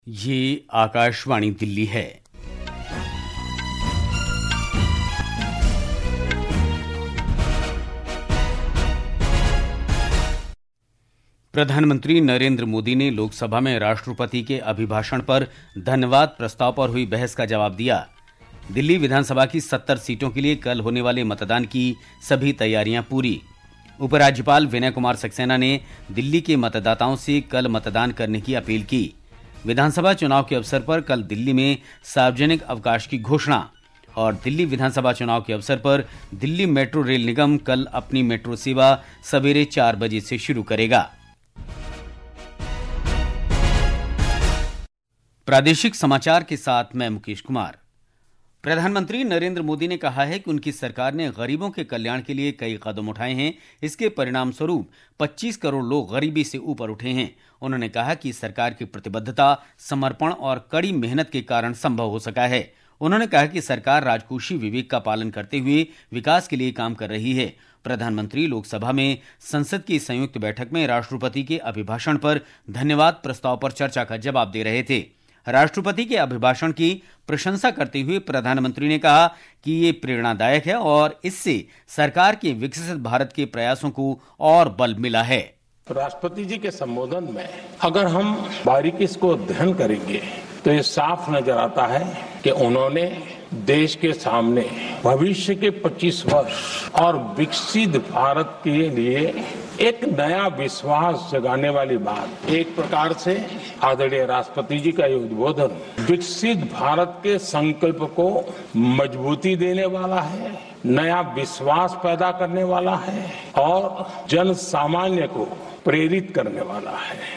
ये आकाशवाणी दिल्ली है। प्रधानमंत्री नरेंद्र मोदी ने लोकसभा में राष्ट्रपति के अभिभाषण पर धन्यवाद प्रस्ताव पर हुई बहस का जवाब दिया। दिल्ली विधानसभा की 70 सीटों के लिए कल होने वाले मतदान की सभी तैयारियां पूरी। उपराज्यपाल विनय कुमार सक्सेना ने दिल्ली के मतदाताओं से कल मतदान करने की अपील की। विधानसभा चुनाव के अवसर पर कल दिल्ली में सार्वजनिक अवकाश की घोषणा और दिल्ली विधानसभा चुनाव के अवसर पर दिल्ली मेट्रो रेल निगम कल अपनी मेट्रो सेवा सवेरे 4 बजे से शुरू करेगा। प्रादेशिक समाचार के साथ मैं मुकेश कुमार। प्रधानमंत्री नरेंद्र मोदी ने कहा है कि उनकी सरकार ने गरीबों के कल्याण के लिए कई कदम उठाए हैं। इसके परिणाम स्वरूप 25 करोड़ लोग गरीबी से ऊपर उठे हैं। उन्होंने कहा कि सरकार की प्रतिबद्धता, समर्पण और कड़ी मेहनत के कारण संभव हो सका है। उन्होंने कहा कि सरकार राजकोषीय विवेक का पालन करते हुए विकास के लिए काम कर रही है। प्रधानमंत्री लोकसभा में संसद की संयुक्त बैठक में राष्ट्रपति के अभिभाषण पर धन्यवाद प्रस्ताव पर चर्चा का जवाब दे रहे थे। राष्ट्रपति के अभिभाषण की प्रशंसा करते हुए प्रधानमंत्री ने कहा कि ये प्रेरणादायक है और इससे सरकार के विकसित भारत के प्रयासों को और बल मिला है। राष्ट्रपति जी के संबोधन में अगर हम बारीकी इसको अध्ययन करेंगे तो ये साफ नजर आता है कि उन्होंने देश के सामने भविष्य के 25 वर्ष और विकसित भारत के लिए एक नया विश्वास जगाने वाली बात, एक प्रकार से आदरणीय राष्ट्रपति जी का ये उद्बोधन विकसित भारत के संकल्प को मजबूती देने वाला है, नया विश्वास पैदा करने वाला है और जन सामान्य को प्रेरित करने वाला है।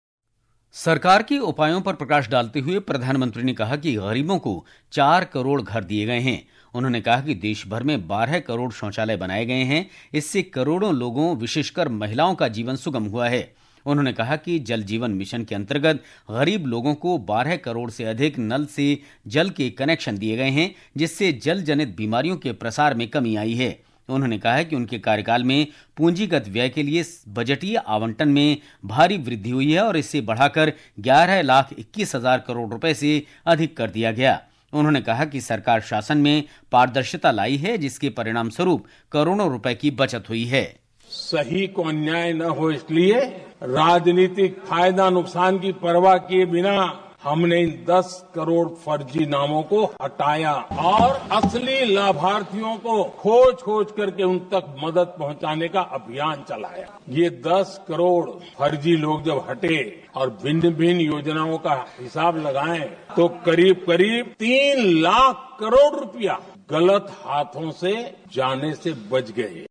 सरकार के उपायों पर प्रकाश डालते हुए प्रधानमंत्री ने कहा कि गरीबों को 4 करोड़ घर दिए गए हैं। उन्होंने कहा कि देश भर में 12 करोड़ शौचालय बनाए गए हैं। इससे करोड़ों लोगों, विशेषकर महिलाओं का जीवन सुगम हुआ है। उन्होंने कहा कि जल जीवन मिशन के अंतर्गत गरीब लोगों को 12 करोड़ से अधिक नल से जल के कनेक्शन दिए गए हैं, जिससे जल जनित बीमारियों के प्रसार में कमी आई है। उन्होंने कहा है कि उनके कार्यकाल में पूंजीगत व्यय के लिए बजटीय आवंटन में भारी वृद्धि हुई है और इसे बढ़ाकर 11,21,000 करोड़ रुपए से अधिक कर दिया गया। उन्होंने कहा कि सरकार शासन में पारदर्शिता लाई है, जिसके परिणाम स्वरूप करोड़ों रुपए की बचत हुई है। सही को अन्याय न हो इसलिए राजनीतिक फायदा नुकसान की परवाह किए बिना हमने इन 10 करोड़ फर्जी नामों को हटाया और असली लाभार्थियों को खोज करके उन तक मदद पहुंचाने का अभियान चलाया। ये 10 करोड़ फर्जी लोग जब हटे और भिन्न भिन्न योजनाओं का हिसाब लगाएं तो करीब 3 लाख करोड़ रुपया गलत हाथों से जाने से बच गए।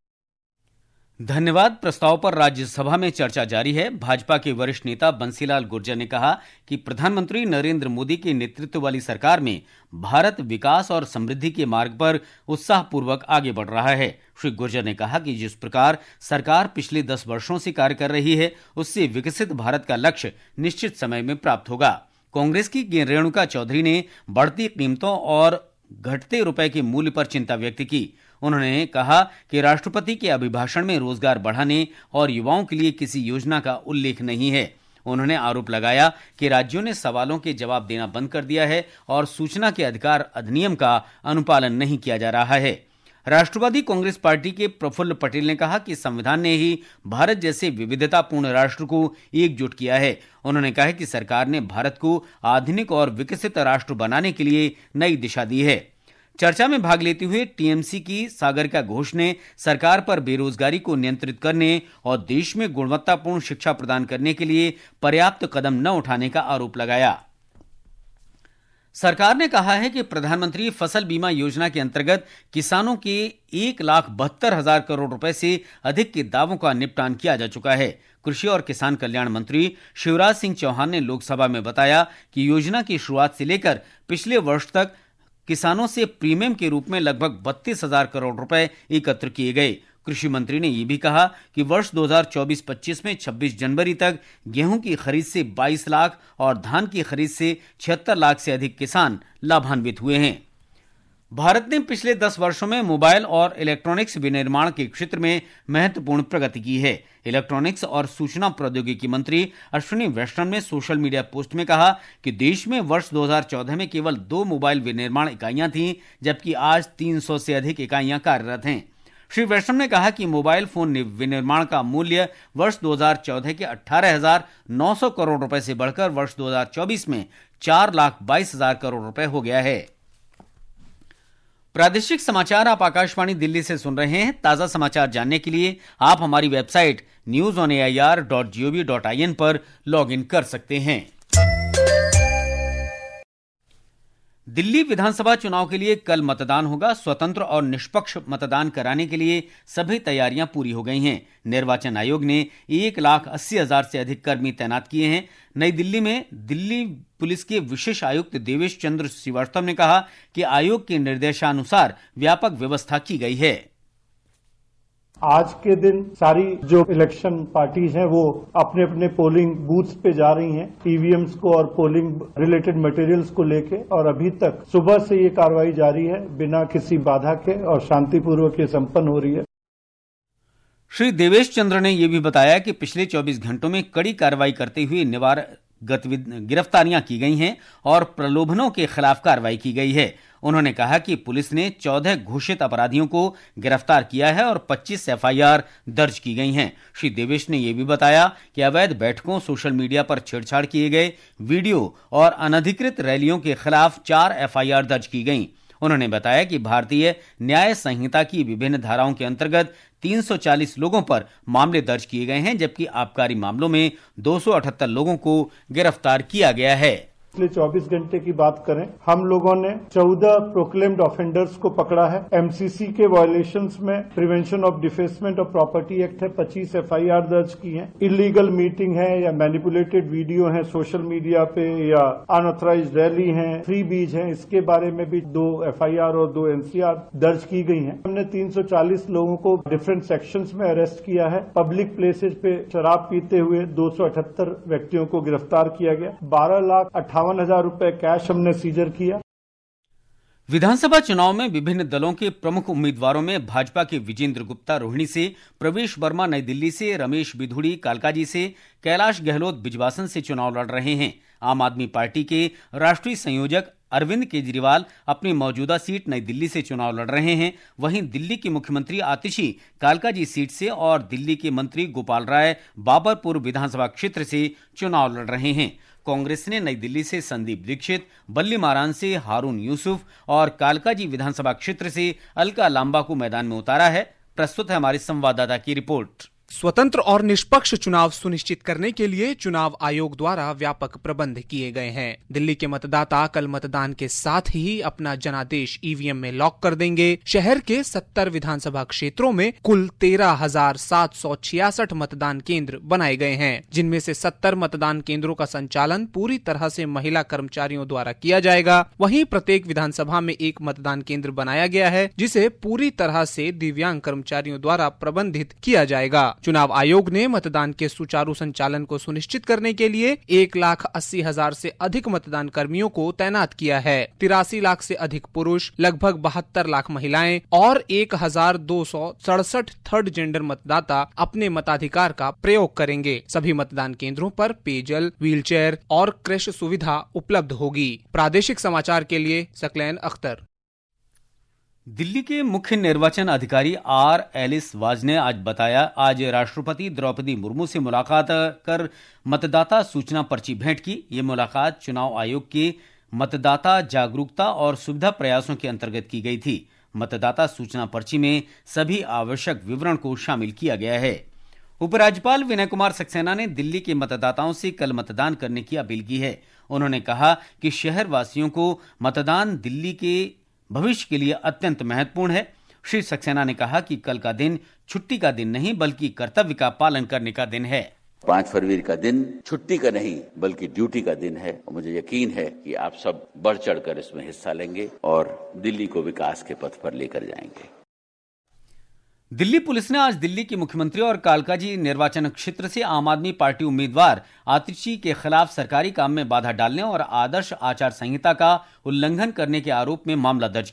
धन्यवाद प्रस्ताव पर राज्यसभा में चर्चा जारी है। भाजपा के वरिष्ठ नेता बंसीलाल गुर्जर ने कहा कि प्रधानमंत्री नरेंद्र मोदी के नेतृत्व वाली सरकार में भारत विकास और समृद्धि के मार्ग पर उत्साहपूर्वक आगे बढ़ रहा है। श्री गुर्जर ने कहा कि जिस प्रकार सरकार पिछले 10 वर्षों से कार्य कर रही है, उससे विकसित भारत का लक्ष्य निश्चित समय में प्राप्त होगा। कांग्रेस की रेणुका चौधरी ने बढ़ती कीमतों और घटते रुपए के मूल्य पर चिंता व्यक्त की। उन्होंने कहा कि राष्ट्रपति के अभिभाषण में रोजगार बढ़ाने और युवाओं के लिए किसी योजना का उल्लेख नहीं है। उन्होंने आरोप लगाया कि राज्यों ने सवालों के जवाब देना बंद कर दिया है और सूचना के अधिकार अधिनियम का अनुपालन नहीं किया जा रहा है। राष्ट्रवादी कांग्रेस पार्टी के प्रफुल्ल पटेल ने कहा कि संविधान ने ही भारत जैसे विविधतापूर्ण राष्ट्र को एकजुट किया है। उन्होंने कहा कि सरकार ने भारत को आधुनिक और विकसित राष्ट्र बनाने के लिए नई दिशा दी है। चर्चा में भाग लेते हुए टीएमसी की सागरिका घोष ने सरकार पर बेरोजगारी को नियंत्रित करने और देश में गुणवत्तापूर्ण शिक्षा प्रदान करने के लिए पर्याप्त कदम न उठाने का आरोप लगाया। सरकार ने कहा है कि प्रधानमंत्री फसल बीमा योजना के अंतर्गत किसानों के 1,72,000 करोड़ रुपए से अधिक के दावों का निपटान किया जा चुका है। कृषि और किसान कल्याण मंत्री शिवराज सिंह चौहान ने लोकसभा में बताया कि योजना की शुरुआत से लेकर पिछले वर्ष तक किसानों से प्रीमियम के रूप में लगभग 32,000 करोड़ रुपए एकत्र किए गए। कृषि मंत्री ने यह भी कहा कि वर्ष 2024-25 में 26 जनवरी तक गेहूं की खरीद से 22 लाख और धान की खरीद से 76 लाख से अधिक किसान लाभान्वित हुए हैं। भारत ने पिछले 10 वर्षों में मोबाइल और इलेक्ट्रॉनिक्स विनिर्माण के क्षेत्र में महत्वपूर्ण प्रगति की है। इलेक्ट्रॉनिक्स और सूचना प्रौद्योगिकी मंत्री अश्विनी वैष्णव ने सोशल मीडिया पोस्ट में कहा कि देश में वर्ष 2014 में केवल 2 मोबाइल विनिर्माण इकाइयां थीं, जबकि आज 300 से अधिक इकाइयां कार्यरत हैं। श्री वैष्णव ने कहा कि मोबाइल फोन विनिर्माण का मूल्य वर्ष 2014 के 18,900 करोड़ रुपए से बढ़कर वर्ष 2024 में 4,22,000 करोड़ रुपए हो गया है। प्रादेशिक समाचार आप आकाशवाणी दिल्ली से सुन रहे हैं। ताजा समाचार जानने के लिए आप हमारी वेबसाइट newsonair.gov.in पर लॉग इन कर सकते हैं। दिल्ली विधानसभा चुनाव के लिए कल मतदान होगा। स्वतंत्र और निष्पक्ष मतदान कराने के लिए सभी तैयारियां पूरी हो गई हैं। निर्वाचन आयोग ने 1,80,000 से अधिक कर्मी तैनात किए हैं। नई दिल्ली में दिल्ली पुलिस के विशेष आयुक्त देवेश चंद्र श्रीवास्तव ने कहा कि आयोग के निर्देशानुसार व्यापक व्यवस्था की गई है। आज के दिन सारी जो इलेक्शन पार्टीज हैं वो अपने अपने पोलिंग बूथ्स पे जा रही हैं ईवीएम्स को और पोलिंग रिलेटेड मटेरियल्स को लेके, और अभी तक सुबह से ये कार्रवाई जारी है, बिना किसी बाधा के और शांतिपूर्वक ये संपन्न हो रही है। श्री देवेश चंद्र ने यह भी बताया कि पिछले 24 घंटों में कड़ी कार्रवाई करते हुए गिरफ्तारियां की गई हैं और प्रलोभनों के खिलाफ कार्रवाई की गई है। उन्होंने कहा कि पुलिस ने 14 घोषित अपराधियों को गिरफ्तार किया है और 25 एफआईआर दर्ज की गई हैं। श्री देवेश ने यह भी बताया कि अवैध बैठकों, सोशल मीडिया पर छेड़छाड़ किए गए वीडियो और अनधिकृत रैलियों के खिलाफ 4 एफआईआर दर्ज की गई। उन्होंने बताया कि भारतीय न्याय संहिता की विभिन्न धाराओं के अंतर्गत 340 लोगों पर मामले दर्ज किए गए हैं, जबकि आबकारी मामलों में 278 लोगों को गिरफ्तार किया गया है। पिछले 24 घंटे की बात करें, हम लोगों ने 14 प्रोक्लेम्ड ऑफेंडर्स को पकड़ा है। एमसीसी के वायलेशंस में prevention of defacement of property act है, 25 एफआईआर दर्ज की हैं। इलीगल मीटिंग है या मैनिपुलेटेड वीडियो है सोशल मीडिया पे या अनऑथराइज्ड रैली है, फ्री बीज है, इसके बारे में भी 2 एफआईआर और 2 एनसीआर दर्ज की गई हैं। हमने 340 लोगों को डिफरेंट सेक्शंस में अरेस्ट किया है। पब्लिक प्लेसेस पे शराब पीते हुए 278 व्यक्तियों को गिरफ्तार किया गया। 12,58,000 रुपए कैश हमने सीजर किया। विधानसभा चुनाव में विभिन्न दलों के प्रमुख उम्मीदवारों में भाजपा के विजेंद्र गुप्ता रोहिणी से, प्रवेश वर्मा नई दिल्ली से, रमेश बिधूड़ी कालकाजी से, कैलाश गहलोत बिजवासन से चुनाव लड़ रहे हैं। आम आदमी पार्टी के राष्ट्रीय संयोजक अरविंद केजरीवाल अपनी मौजूदा सीट नई दिल्ली से चुनाव लड़ रहे हैं। वहीं दिल्ली के मुख्यमंत्री आतिशी कालकाजी सीट से और दिल्ली के मंत्री गोपाल राय बाबरपुर विधानसभा क्षेत्र से चुनाव लड़ रहे हैं। कांग्रेस ने नई दिल्ली से संदीप दीक्षित, बल्ली मारान से हारून यूसुफ और कालकाजी विधानसभा क्षेत्र से अलका लांबा को मैदान में उतारा है। प्रस्तुत है हमारे संवाददाता की रिपोर्ट। स्वतंत्र और निष्पक्ष चुनाव सुनिश्चित करने के लिए चुनाव आयोग द्वारा व्यापक प्रबंध किए गए हैं। दिल्ली के मतदाता कल मतदान के साथ ही अपना जनादेश ईवीएम में लॉक कर देंगे। शहर के 70 विधानसभा क्षेत्रों में कुल 13,766 मतदान केंद्र बनाए गए हैं, जिनमें से 70 मतदान केंद्रों का संचालन पूरी तरह से महिला कर्मचारियों द्वारा किया जाएगा। वहीं प्रत्येक विधानसभा में एक मतदान केंद्र बनाया गया है, जिसे पूरी तरह से दिव्यांग कर्मचारियों द्वारा प्रबंधित किया जाएगा। चुनाव आयोग ने मतदान के सुचारू संचालन को सुनिश्चित करने के लिए 1,80,000 से अधिक मतदान कर्मियों को तैनात किया है। 83 लाख से अधिक पुरुष, लगभग 72 लाख महिलाएं और 1,267 थर्ड जेंडर मतदाता अपने मताधिकार का प्रयोग करेंगे। सभी मतदान केंद्रों पर पेयजल, व्हीलचेयर और क्रैश सुविधा उपलब्ध होगी। प्रादेशिक समाचार के लिए सकलैन अख्तर। दिल्ली के मुख्य निर्वाचन अधिकारी आर एलिस वाज ने आज राष्ट्रपति द्रौपदी मुर्मू से मुलाकात कर मतदाता सूचना पर्ची भेंट की। ये मुलाकात चुनाव आयोग के मतदाता जागरूकता और सुविधा प्रयासों के अंतर्गत की गई थी। मतदाता सूचना पर्ची में सभी आवश्यक विवरण को शामिल किया गया है। उपराज्यपाल विनय कुमार सक्सेना ने दिल्ली के मतदाताओं से कल मतदान करने की अपील की है। उन्होंने कहा कि शहर वासियों को मतदान दिल्ली के भविष्य के लिए अत्यंत महत्वपूर्ण है। श्री सक्सेना ने कहा कि कल का दिन छुट्टी का दिन नहीं बल्कि कर्तव्य का पालन करने का दिन है। 5 फरवरी का दिन छुट्टी का नहीं बल्कि ड्यूटी का दिन है और मुझे यकीन है कि आप सब बढ़ चढ़कर इसमें हिस्सा लेंगे और दिल्ली को विकास के पथ पर लेकर जाएंगे। दिल्ली पुलिस ने आज दिल्ली के मुख्यमंत्री और कालकाजी निर्वाचन क्षेत्र से आम आदमी पार्टी उम्मीदवार आतिशी के खिलाफ सरकारी काम में बाधा डालने और आदर्श आचार संहिता का उल्लंघन करने के आरोप में मामला दर्ज किया।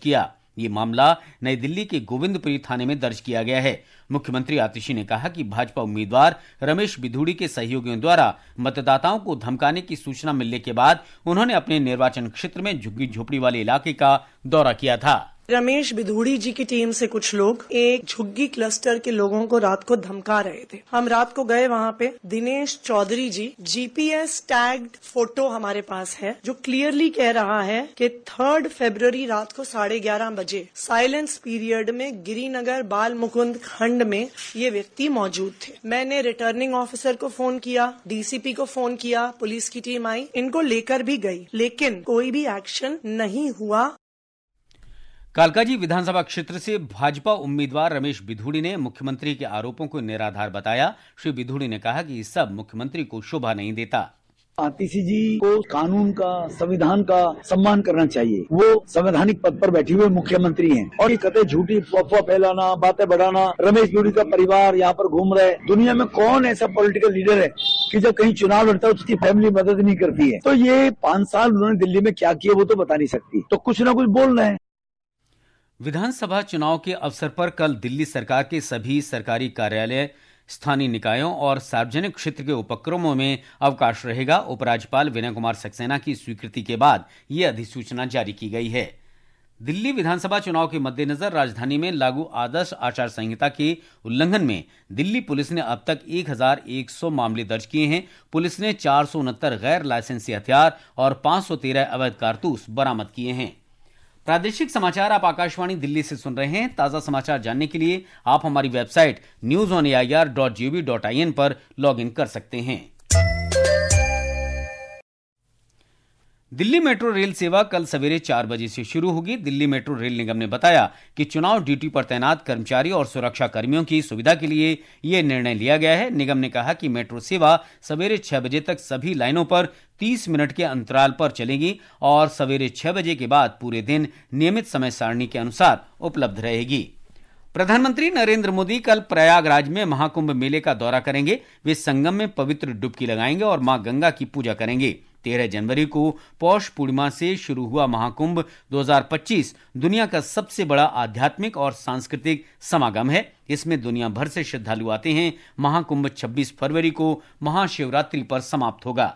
ये मामला नई दिल्ली के गोविंदपुरी थाने में दर्ज किया गया है। मुख्यमंत्री आतिशी ने कहा कि भाजपा उम्मीदवार रमेश बिधूड़ी के सहयोगियों द्वारा मतदाताओं को धमकाने की सूचना मिलने के बाद उन्होंने अपने निर्वाचन क्षेत्र में झुग्गी झोपड़ी वाले इलाके का दौरा किया था। रमेश बिधूड़ी जी की टीम से कुछ लोग एक झुग्गी क्लस्टर के लोगों को रात को धमका रहे थे। हम रात को गए वहाँ पे। Dinesh Chaudhary ji, GPS tagged photo हमारे पास है जो क्लियरली कह रहा है कि 3 फरवरी रात को 11:30 बजे साइलेंस पीरियड में गिरिनगर बाल मुकुंद खंड में ये व्यक्ति मौजूद थे। मैंने रिटर्निंग ऑफिसर को फोन किया, डीसीपी को फोन किया, पुलिस की टीम आई, इनको लेकर भी गई, लेकिन कोई भी एक्शन नहीं हुआ। कालकाजी विधानसभा क्षेत्र से भाजपा उम्मीदवार रमेश बिधूड़ी ने मुख्यमंत्री के आरोपों को निराधार बताया। श्री बिधूड़ी ने कहा कि ये सब मुख्यमंत्री को शोभा नहीं देता। आतिशी जी को कानून का, संविधान का सम्मान करना चाहिए। वो संवैधानिक पद पर बैठे हुए मुख्यमंत्री हैं और ये कतई झूठी अफवाह फैलाना, बातें बढ़ाना। रमेश बिधूड़ी का परिवार यहाँ पर घूम रहे। दुनिया में कौन ऐसा पॉलिटिकल लीडर है कि जब कहीं चुनाव लड़ता है उसकी फैमिली मदद नहीं करती है? तो ये 5 साल उन्होंने दिल्ली में क्या किया वो तो बता नहीं सकती, तो कुछ ना कुछ बोल रहे हैं। विधानसभा चुनाव के अवसर पर कल दिल्ली सरकार के सभी सरकारी कार्यालय, स्थानीय निकायों और सार्वजनिक क्षेत्र के उपक्रमों में अवकाश रहेगा। उपराज्यपाल विनय कुमार सक्सेना की स्वीकृति के बाद यह अधिसूचना जारी की गई है। दिल्ली विधानसभा चुनाव के मद्देनजर राजधानी में लागू आदर्श आचार संहिता के उल्लंघन में दिल्ली पुलिस ने अब तक 1100 मामले दर्ज किए हैं। पुलिस ने 469 गैर लाइसेंसी हथियार और 513 अवैध कारतूस बरामद किए हैं। प्रादेशिक समाचार आप आकाशवाणी दिल्ली से सुन रहे हैं। ताजा समाचार जानने के लिए आप हमारी वेबसाइट newsonair.gov.in पर लॉग इन कर सकते हैं। दिल्ली मेट्रो रेल सेवा कल सवेरे 4 बजे से शुरू होगी। दिल्ली मेट्रो रेल निगम ने बताया कि चुनाव ड्यूटी पर तैनात कर्मचारी और सुरक्षा कर्मियों की सुविधा के लिए यह निर्णय लिया गया है। निगम ने कहा कि मेट्रो सेवा सवेरे 6 बजे तक सभी लाइनों पर 30 मिनट के अंतराल पर चलेगी और सवेरे 6 बजे के बाद पूरे दिन नियमित समय सारणी के अनुसार उपलब्ध रहेगी। प्रधानमंत्री नरेंद्र मोदी कल प्रयागराज में महाकुंभ मेले का दौरा करेंगे। वे संगम में पवित्र डुबकी लगाएंगे और मां गंगा की पूजा करेंगे। 13 जनवरी को पौष पूर्णिमा से शुरू हुआ महाकुंभ 2025 दुनिया का सबसे बड़ा आध्यात्मिक और सांस्कृतिक समागम है। इसमें दुनिया भर से श्रद्धालु आते हैं। महाकुंभ 26 फरवरी को महाशिवरात्रि पर समाप्त होगा।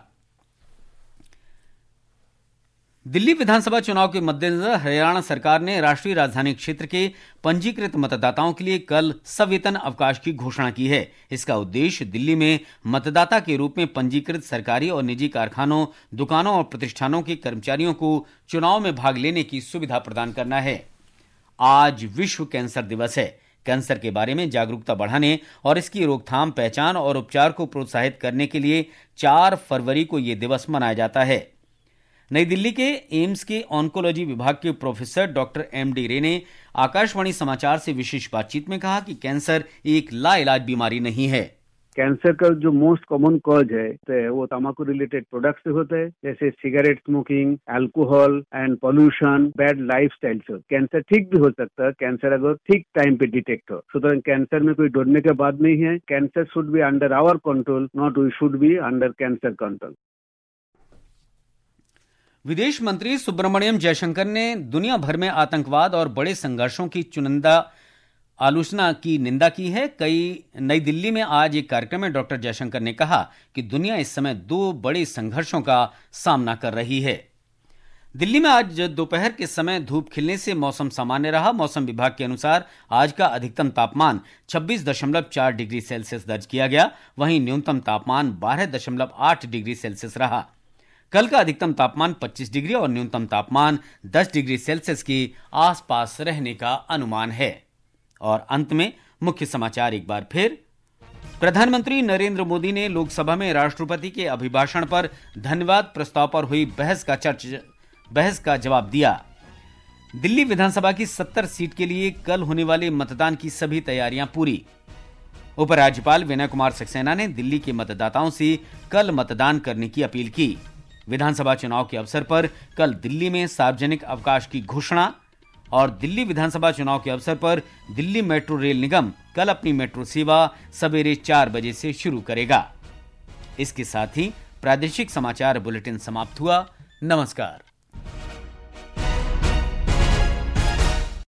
दिल्ली विधानसभा चुनाव के मद्देनजर हरियाणा सरकार ने राष्ट्रीय राजधानी क्षेत्र के पंजीकृत मतदाताओं के लिए कल सवेतन अवकाश की घोषणा की है। इसका उद्देश्य दिल्ली में मतदाता के रूप में पंजीकृत सरकारी और निजी कारखानों, दुकानों और प्रतिष्ठानों के कर्मचारियों को चुनाव में भाग लेने की सुविधा प्रदान करना है। आज विश्व कैंसर दिवस है। कैंसर के बारे में जागरूकता बढ़ाने और इसकी रोकथाम, पहचान और उपचार को प्रोत्साहित करने के लिए 4 फरवरी को यह दिवस मनाया जाता है। नई दिल्ली के एम्स के ऑन्कोलॉजी विभाग के प्रोफेसर डॉक्टर एम.डी. रे ने आकाशवाणी समाचार से विशेष बातचीत में कहा कि कैंसर एक लाइलाज बीमारी नहीं है। कैंसर का जो मोस्ट कॉमन कॉज है वो तंबाकू रिलेटेड प्रोडक्ट से होता है, जैसे cigarette smoking, alcohol and pollution, bad lifestyle से। कैंसर ठीक भी हो सकता है, कैंसर अगर ठीक टाइम पे डिटेक्ट हो। सुतरां कैंसर में कोई डरने के बाद नहीं है। Cancer should be under our control, not we should be under cancer control. विदेश मंत्री सुब्रमण्यम जयशंकर ने दुनिया भर में आतंकवाद और बड़े संघर्षों की चुनिंदा आलोचना की निंदा की है। नई दिल्ली में आज एक कार्यक्रम में डॉक्टर जयशंकर ने कहा कि दुनिया इस समय 2 बड़े संघर्षों का सामना कर रही है। दिल्ली में आज दोपहर के समय धूप खिलने से मौसम सामान्य रहा। मौसम विभाग के अनुसार आज का अधिकतम तापमान 26.4 डिग्री सेल्सियस दर्ज किया गया, वहीं न्यूनतम तापमान 12.8 डिग्री सेल्सियस रहा। कल का अधिकतम तापमान 25 डिग्री और न्यूनतम तापमान 10 डिग्री सेल्सियस के आसपास रहने का अनुमान है। और अंत में मुख्य समाचार एक बार फिर। प्रधानमंत्री नरेंद्र मोदी ने लोकसभा में राष्ट्रपति के अभिभाषण पर धन्यवाद प्रस्ताव पर हुई बहस का जवाब दिया। दिल्ली विधानसभा की 70 सीट के लिए कल होने वाले मतदान की सभी तैयारियां पूरी। उपराज्यपाल विनय कुमार सक्सेना ने दिल्ली के मतदाताओं से कल मतदान करने की अपील की। विधानसभा चुनाव के अवसर पर कल दिल्ली में सार्वजनिक अवकाश की घोषणा। और दिल्ली विधानसभा चुनाव के अवसर पर दिल्ली मेट्रो रेल निगम कल अपनी मेट्रो सेवा सवेरे 4 बजे से शुरू करेगा। इसके साथ ही प्रादेशिक समाचार बुलेटिन समाप्त हुआ। नमस्कार।